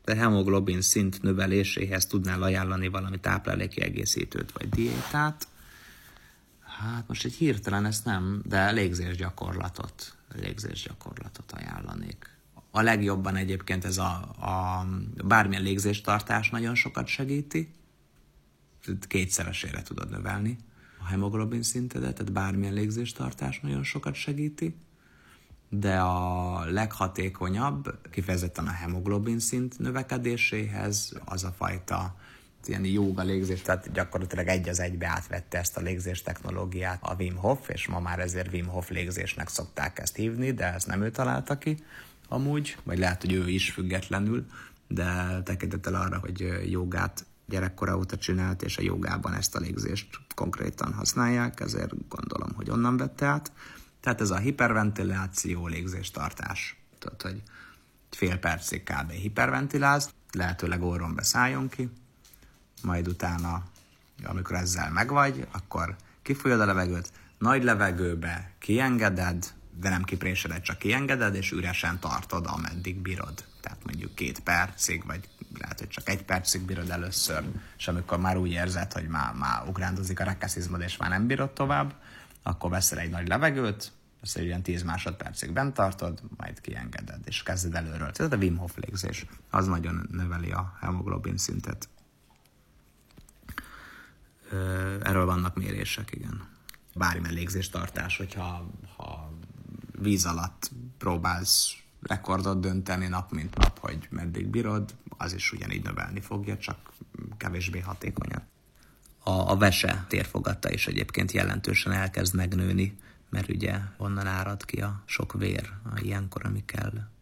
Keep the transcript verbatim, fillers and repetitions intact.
A hemoglobin szint növeléséhez tudnál ajánlani valami táplálékkiegészítőt vagy diétát? Hát most egy hirtelen ezt nem, de légzésgyakorlatot, légzésgyakorlatot ajánlanék. A legjobban egyébként ez a, a bármilyen légzéstartás nagyon sokat segíti. Kétszeresére tudod növelni a hemoglobin szintedet, tehát bármilyen légzéstartás nagyon sokat segíti. De a leghatékonyabb, kifejezetten a hemoglobin szint növekedéséhez az a fajta ilyen jóga légzés, tehát gyakorlatilag egy az egybe átvette ezt a légzés technológiát a Wim Hof, és ma már ezért Wim Hof légzésnek szokták ezt hívni, de ezt nem ő találta ki amúgy, vagy lehet, hogy ő is függetlenül, de tekintettel arra, hogy jogát gyerekkora óta csinált, és a jogában ezt a légzést konkrétan használják, ezért gondolom, hogy onnan vette át. Tehát ez a hiperventiláció, légzéstartás. Tehát, hogy fél percig kb. Hiperventilálsz, lehetőleg orron beszálljon ki, majd utána, amikor ezzel megvagy, akkor kifújod a levegőt, nagy levegőbe kiengeded, de nem kiprésed, csak kiengeded, és üresen tartod, ameddig bírod. Tehát mondjuk két percig, vagy lehet, hogy csak egy percig bírod először, és amikor már úgy érzed, hogy már, már ugrándozik a rekeszizmod, és már nem bírod tovább, akkor veszel egy nagy levegőt, ezt egy ilyen tíz másodpercig bent tartod, majd kiengeded, és kezded előről. Tehát a Wim Hof légzés, az nagyon növeli a hemoglobin szintet. Erről vannak mérések, igen. Bármilyen légzéstartás, hogyha ha víz alatt próbálsz rekordot dönteni nap mint nap, hogy meddig bírod, az is ugyanígy növelni fogja, csak kevésbé hatékonyan. A, a vese térfogatta is egyébként jelentősen elkezd megnőni, mert ugye onnan árad ki a sok vér, a ilyenkor, ami kell.